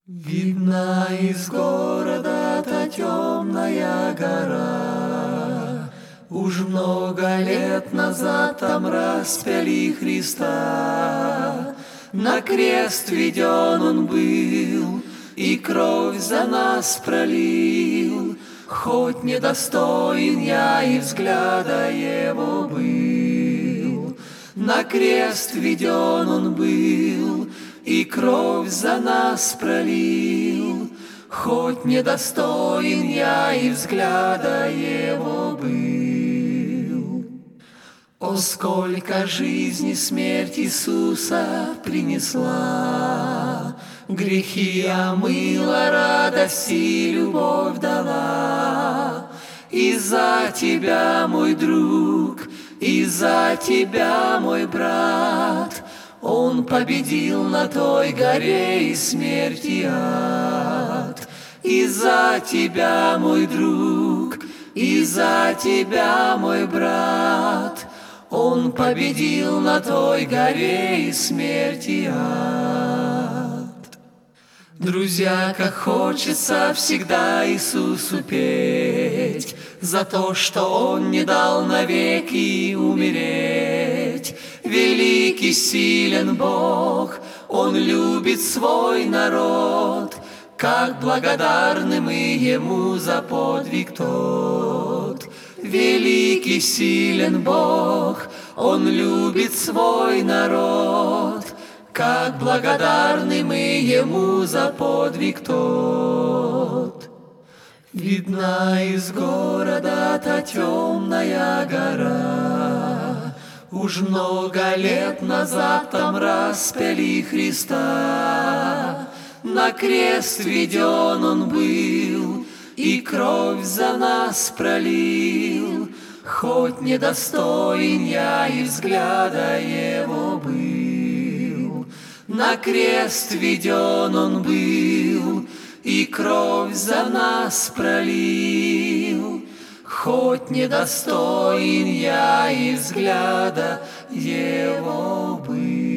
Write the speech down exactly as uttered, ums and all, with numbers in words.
Видна из города та темная гора, уж много лет назад там распяли Христа. На крест веден он был, и кровь за нас пролил, хоть недостоин я и взгляда его был. На крест веден он был, и кровь за нас пролил, хоть недостоин я и взгляда его был. О, сколько жизни смерть Иисуса принесла, грехи омыла, радость и любовь дала. И за тебя, мой друг, и за тебя, мой брат, Он победил на той горе и смерть и ад. И за тебя, мой друг, и за тебя, мой брат, Он победил на той горе и смерть и ад. Друзья, как хочется всегда Иисусу петь за то, что Он не дал навеки умереть. Великий, силен Бог, Он любит свой народ, как благодарны мы Ему за подвиг тот. Великий, силен Бог, Он любит свой народ, как благодарны мы Ему за подвиг тот. Видна из города та темная гора, уж много лет назад там распяли Христа. На крест веден Он был, и кровь за нас пролил, хоть недостоин я и взгляда его был. На крест веден Он был, и кровь за нас пролил, хоть недостоин я и взгляда его был.